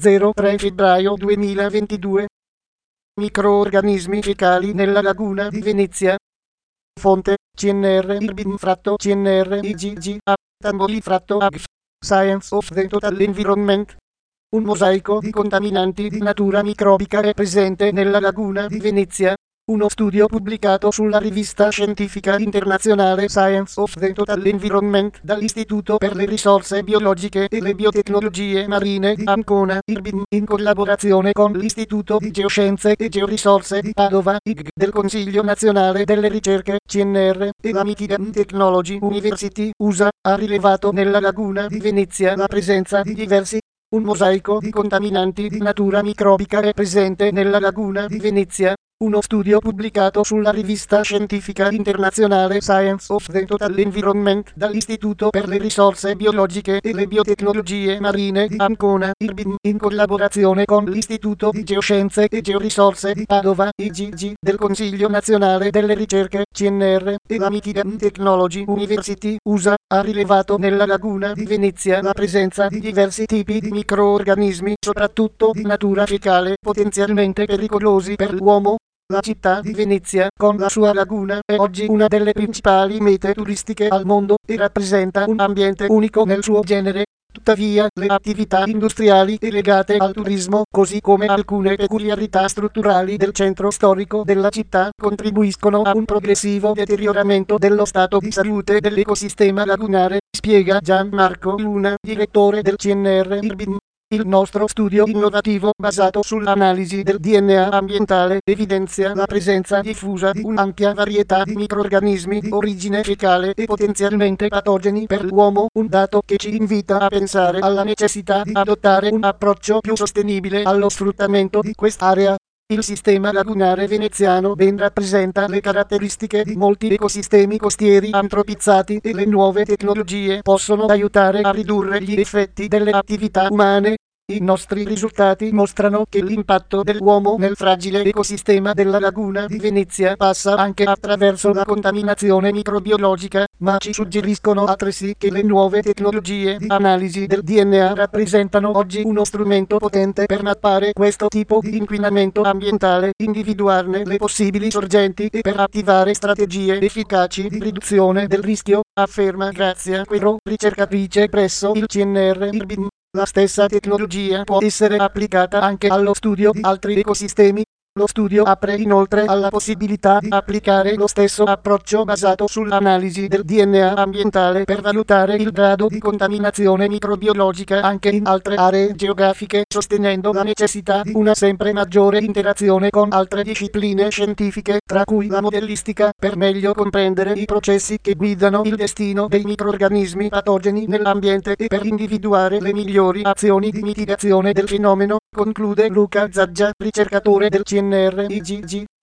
03 febbraio 2022. Microorganismi fecali nella laguna di Venezia. Fonte: CNR CNR IGG Tamboli AGF. Science of the Total Environment. Un mosaico di contaminanti di natura microbica è presente nella laguna di Venezia. Uno studio pubblicato sulla rivista scientifica internazionale Science of the Total Environment dall'Istituto per le risorse biologiche e le biotecnologie marine di Ancona, IRBIN, in collaborazione con l'Istituto di Geoscienze e Georisorse di Padova, IG, del Consiglio Nazionale delle Ricerche, CNR, e la Michigan Technology University, USA, ha rilevato nella laguna di Venezia la presenza di diversi. Un mosaico di contaminanti di natura microbica è presente nella laguna di Venezia. Uno studio pubblicato sulla rivista scientifica internazionale Science of the Total Environment dall'Istituto per le risorse biologiche e le biotecnologie marine di Ancona, IRBIN, in collaborazione con l'Istituto di Geoscienze e Georisorse di Padova, IGG, del Consiglio Nazionale delle Ricerche, CNR, e la Michigan Technology University, USA, ha rilevato nella laguna di Venezia la presenza di diversi tipi di microorganismi, soprattutto di natura fecale, potenzialmente pericolosi per l'uomo. La città di Venezia, con la sua laguna, è oggi una delle principali mete turistiche al mondo e rappresenta un ambiente unico nel suo genere. Tuttavia, le attività industriali e legate al turismo, così come alcune peculiarità strutturali del centro storico della città, contribuiscono a un progressivo deterioramento dello stato di salute dell'ecosistema lagunare, spiega Gianmarco Luna, direttore del CNR IRBIN. Il nostro studio innovativo, basato sull'analisi del DNA ambientale, evidenzia la presenza diffusa di un'ampia varietà di microrganismi di origine fecale e potenzialmente patogeni per l'uomo, un dato che ci invita a pensare alla necessità di adottare un approccio più sostenibile allo sfruttamento di quest'area. Il sistema lagunare veneziano ben rappresenta le caratteristiche di molti ecosistemi costieri antropizzati e le nuove tecnologie possono aiutare a ridurre gli effetti delle attività umane. I nostri risultati mostrano che l'impatto dell'uomo nel fragile ecosistema della laguna di Venezia passa anche attraverso la contaminazione microbiologica, ma ci suggeriscono altresì che le nuove tecnologie di analisi del DNA rappresentano oggi uno strumento potente per mappare questo tipo di inquinamento ambientale, individuarne le possibili sorgenti e per attivare strategie efficaci di riduzione del rischio, afferma Grazia Quero, ricercatrice presso il CNR IRBIN. La stessa tecnologia può essere applicata anche allo studio di altri ecosistemi. Lo studio apre inoltre alla possibilità di applicare lo stesso approccio basato sull'analisi del DNA ambientale per valutare il grado di contaminazione microbiologica anche in altre aree geografiche, sostenendo la necessità di una sempre maggiore interazione con altre discipline scientifiche, tra cui la modellistica, per meglio comprendere i processi che guidano il destino dei microrganismi patogeni nell'ambiente e per individuare le migliori azioni di mitigazione del fenomeno, conclude Luca Zaggia, ricercatore del CNR IGG.